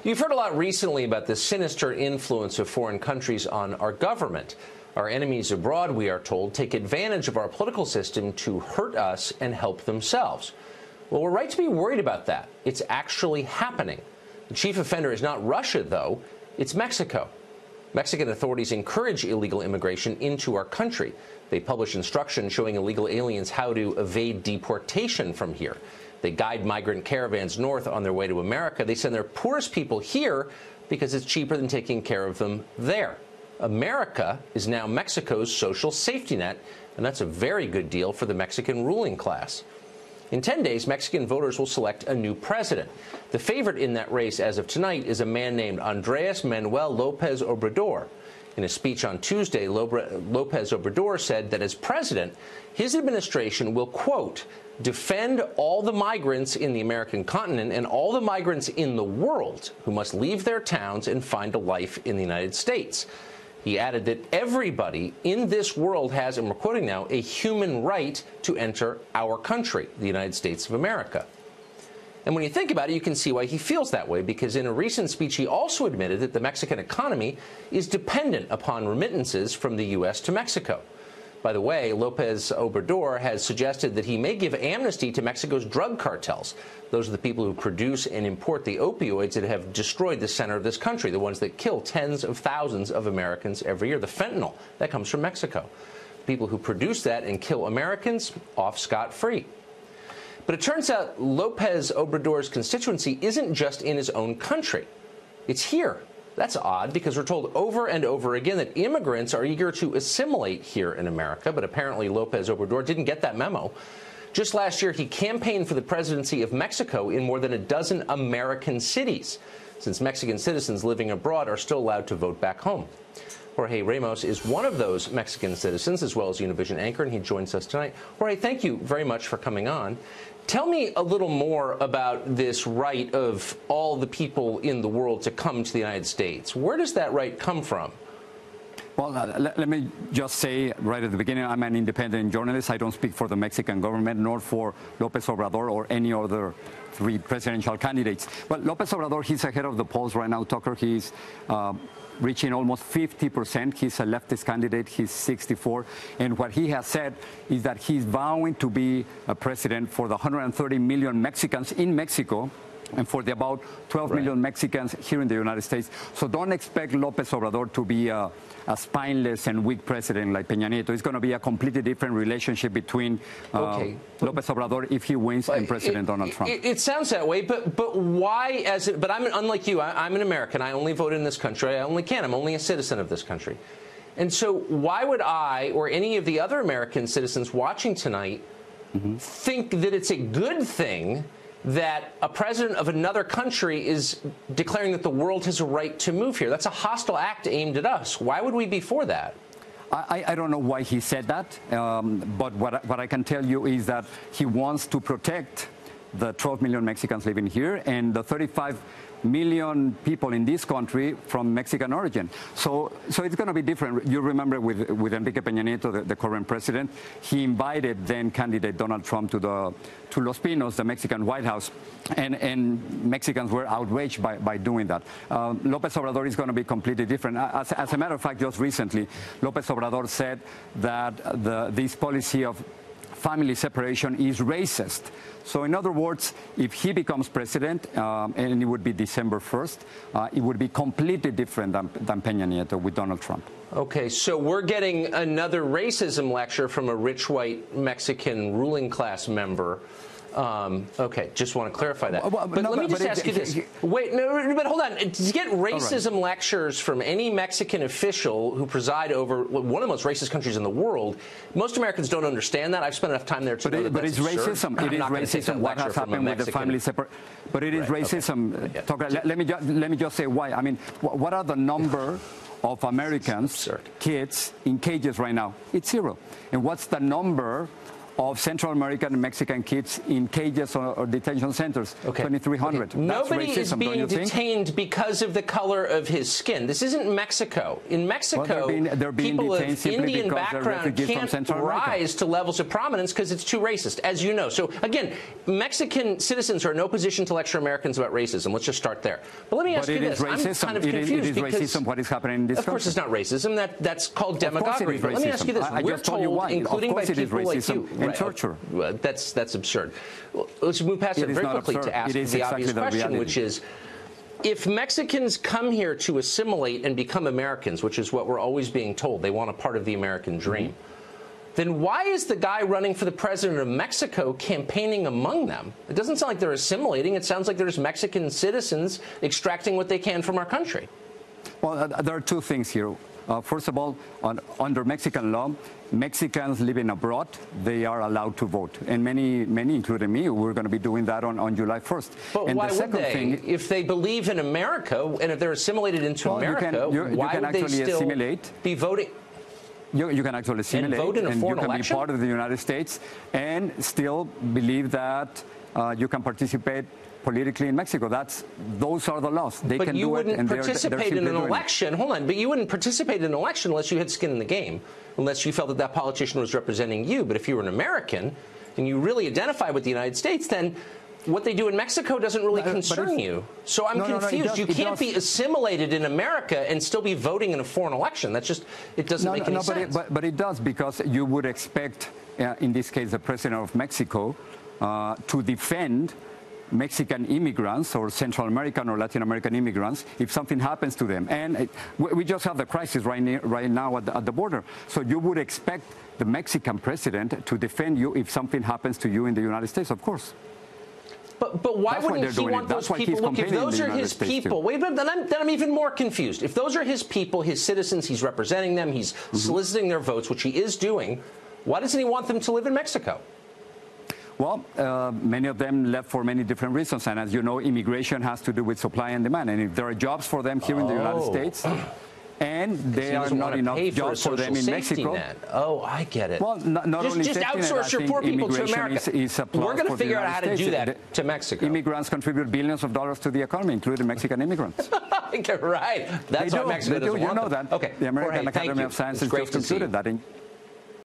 You've heard a lot recently about the sinister influence of foreign countries on our government. Our enemies abroad, we are told, take advantage of our political system to hurt us and help themselves. Well, we're right to be worried about that. It's actually happening. The chief offender is not Russia, though. It's Mexico. Mexican authorities encourage illegal immigration into our country. They publish instructions showing illegal aliens how to evade deportation from here. They guide migrant caravans north on their way to America. They send their poorest people here because it's cheaper than taking care of them there. America is now Mexico's social safety net, and that's a very good deal for the Mexican ruling class. In 10 days, Mexican voters will select a new president. The favorite in that race as of tonight is a man named Andrés Manuel López Obrador. In a speech on Tuesday, López Obrador said that as president, his administration will, quote, defend all the migrants in the American continent and all the migrants in the world who must leave their towns and find a life in the United States. He added that everybody in this world has, and we're quoting now, a human right to enter our country, the United States of America. And when you think about it, you can see why he feels that way, because in a recent speech, he also admitted that the Mexican economy is dependent upon remittances from the U.S. to Mexico. By the way, López Obrador has suggested that he may give amnesty to Mexico's drug cartels. Those are the people who produce and import the opioids that have destroyed the center of this country, the ones that kill tens of thousands of Americans every year. The fentanyl, that comes from Mexico. People who produce that and kill Americans, off scot-free. But it turns out López Obrador's constituency isn't just in his own country. It's here. That's odd, because we're told over and over again that immigrants are eager to assimilate here in America, but apparently López Obrador didn't get that memo. Just last year, he campaigned for the presidency of Mexico in more than a dozen American cities, since Mexican citizens living abroad are still allowed to vote back home. Jorge Ramos is one of those Mexican citizens, as well as Univision anchor, and he joins us tonight. Jorge, thank you very much for coming on. Tell me a little more about this right of all the people in the world to come to the United States. Where does that right come from? Well, let me just say right at the beginning, I'm an independent journalist. I don't speak for the Mexican government, nor for López Obrador or any other three presidential candidates. But López Obrador, he's ahead of the polls right now, Tucker. He's reaching almost 50%. He's a leftist candidate. He's 64. And what he has said is that he's vowing to be a president for the 130 million Mexicans in Mexico and for the about 12 million Mexicans here in the United States. So don't expect López Obrador to be a spineless and weak president like Peña Nieto. It's going to be a completely different relationship between López Obrador if he wins and President Donald Trump. It sounds that way, but why? But I'm unlike you. I'm an American. I only vote in this country. I only can. I'm only a citizen of this country. And so why would I or any of the other American citizens watching tonight think that it's a good thing that a president of another country is declaring that the world has a right to move here? That's a hostile act aimed at us. Why would we be for that? I don't know why he said that, but what I can tell you is that he wants to protect the 12 million Mexicans living here and the 35 million people in this country from Mexican origin. So it's going to be different. You remember with Enrique Peña Nieto, the current president, he invited then candidate Donald Trump to Los Pinos, the Mexican White House, and Mexicans were outraged by doing that. López Obrador is going to be completely different. As a matter of fact, just recently, López Obrador said that this policy of family separation is racist. So in other words, if he becomes president, and it would be December 1st, it would be completely different than Peña Nieto with Donald Trump. Okay, so we're getting another racism lecture from a rich white Mexican ruling class member. Okay, just want to clarifar that. But let me just ask you this. Wait, no, but hold on. To get racism lectures from any Mexican official who preside over one of the most racist countries in the world, most Americans don't understand that. I've spent enough time there to know that but it's racism. It is racism. What has happened with the family separation? But it is racism. Okay. Let me just say why. I mean, what are the number of Americans, kids, in cages right now? It's 0. And what's the number of Central American and Mexican kids in cages or detention centers. Okay. 2,300. Okay. Nobody is being detained because of the color of his skin. This isn't Mexico. In Mexico, they're being people of simply Indian background can't rise to levels of prominence because it's too racist, as you know. So, again, Mexican citizens are in no position to lecture Americans about racism. Let's just start there. But let me ask you this. I'm kind of confused it is racism what is happening in this country. Of course it's not racism. That's called demagoguery. But let me ask you this. We're told, including by people like you, and torture. That's absurd. Well, let's move past it very quickly to ask the obvious question, which is, if Mexicans come here to assimilate and become Americans, which is what we're always being told, they want a part of the American dream, then why is the guy running for the president of Mexico campaigning among them? It doesn't sound like they're assimilating. It sounds like there's Mexican citizens extracting what they can from our country. Well, there are two things here. First of all, under Mexican law, Mexicans living abroad, they are allowed to vote. And many, including me, we're going to be doing that on July 1st. But and why would they? If they believe in America, and if they're assimilated into America, why would they still be voting? You can actually assimilate, and vote in a foreign election? You can be part of the United States and still believe that you can participate politically in Mexico. Those are the laws. They can do it. But you wouldn't participate in an election. Hold on. But you wouldn't participate in an election unless you had skin in the game, unless you felt that that politician was representing you. But if you were an American and you really identify with the United States, then what they do in Mexico doesn't really concern you. So I'm confused. You can't be assimilated in America and still be voting in a foreign election. That's just, it doesn't make any sense. But it does, because you would expect, in this case, the president of Mexico to defend Mexican immigrants or Central American or Latin American immigrants if something happens to them. And we just have the crisis right now at the border. So you would expect the Mexican president to defend you if something happens to you in the United States, of course. But why wouldn't he want those people? Look, if those are his people, wait, but then I'm even more confused. If those are his people, his citizens, he's representing them, he's soliciting their votes, which he is doing, why doesn't he want them to live in Mexico? Well, many of them left for many different reasons. And as you know, immigration has to do with supply and demand. And if there are jobs for them here in the United States, and there are not enough jobs for them in Mexico. Oh, I get it. Well, not only just outsource your poor people to America. We're going to figure out how to do that to Mexico. Immigrants contribute billions of dollars to the economy, including Mexican immigrants. You're right. That's why Mexico doesn't want them. You know that. Okay. The American Academy of Sciences just concluded that in